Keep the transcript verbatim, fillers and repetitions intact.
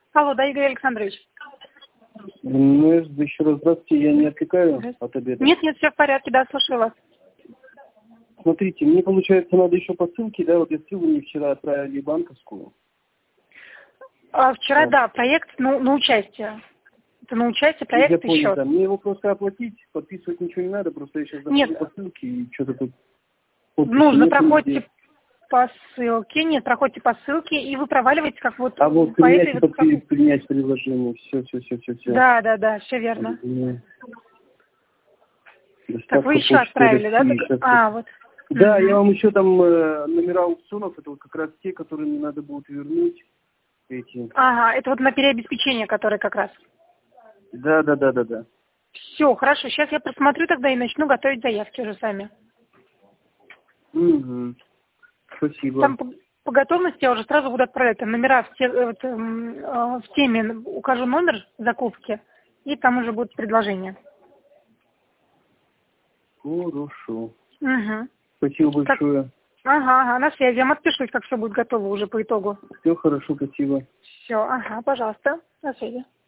Алло, да, Игорь Александрович. Ну, еще раз здравствуйте, я не отвлекаю от обеда. Нет, нет, все в порядке, да, слушаю вас. Смотрите, мне, получается, надо еще по ссылке, да, вот я ссылку мне вчера отправили банковскую. А, вчера, Вот. да, проект ну, на участие. Это на участие, проект Я и понял, счет. да. Мне его просто оплатить, подписывать ничего не надо, просто я сейчас захожу Нет. по ссылке и что-то тут... подписи Нужно, нету проходите нигде. по ссылке, нет, проходите по ссылке, и вы проваливаете, как вот А вот по принять, этой и вот... как- подпи- принять предложение, все, все, все, все, все. Да, да, да, все верно. Так вы еще Почты отправили, да? России, так- сейчас А, вот. Да, Мгм. я вам еще там э, номера аукционов, это вот как раз те, которые мне надо будет вернуть. Эти. Ага, это вот на переобеспечение, которое как раз. Да, да, да, да, да. Все, хорошо, сейчас я просмотрю тогда и начну готовить заявки уже сами. Угу. Спасибо. Там по, по готовности я уже сразу буду отправлять. Там номера в, те- э, вот, эм, э, в теме укажу номер закупки, и там уже будут предложения. Хорошо. Угу. Спасибо Как... большое. Ага, ага, на связи. Я вам отпишусь, как все будет готово уже по итогу. Все хорошо, спасибо. Все, ага, пожалуйста, на связи.